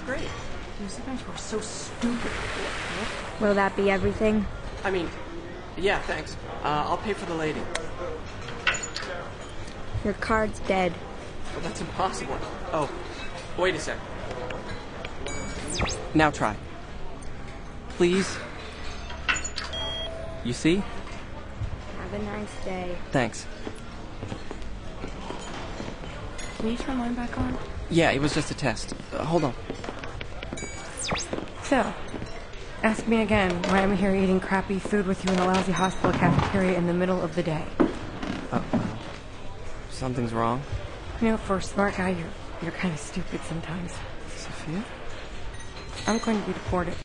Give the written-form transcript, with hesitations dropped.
that's great. Sometimes we're so stupid. Will that be everything? I mean, yeah, thanks. I'll pay for the lady. Your card's dead. Well, that's impossible. Oh, wait a sec. Now try. Please. You see? Have a nice day. Thanks. Can you turn mine back on? Yeah, it was just a test. Hold on. So, ask me again why I'm here eating crappy food with you in a lousy hospital cafeteria in the middle of the day. Something's wrong. You know, for a smart guy, you're kind of stupid sometimes. Sophia? I'm going to be deported.